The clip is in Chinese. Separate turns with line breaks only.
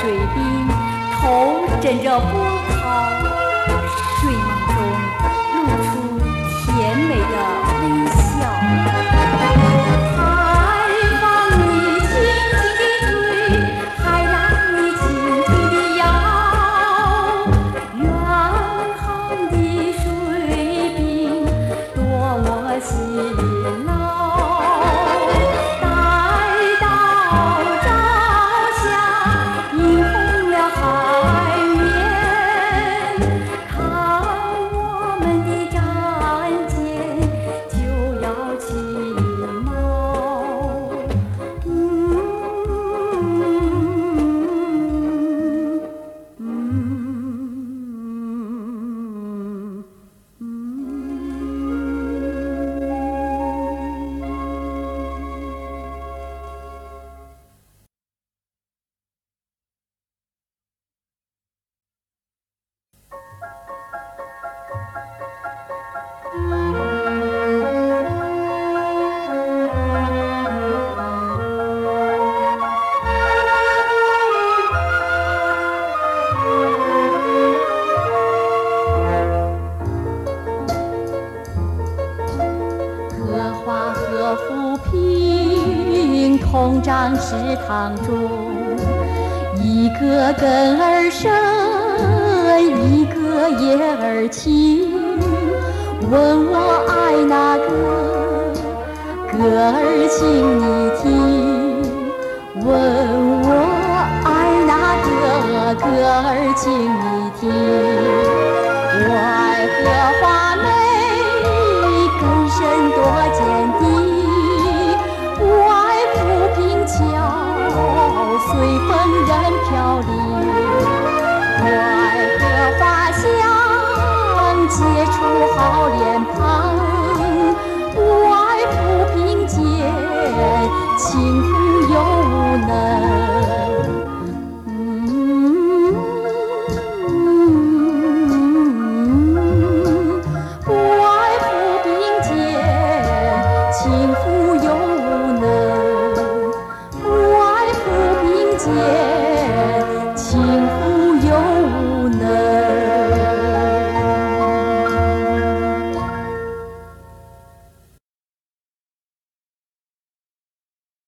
水滨，头枕着波涛，睡梦中露出甜美的微笑。海放你轻轻地吹，海浪你轻轻地摇，远航的水兵多么辛劳。
空长池塘中，一个根儿深，一个叶儿轻。问我爱哪个，歌儿请你听。问我爱哪个，歌儿请你听。我爱荷花美，根深多坚定。随风任飘零，我爱荷花香，结出好脸庞。我爱抚平间，轻浮又无能。我爱抚平间，轻浮又无能。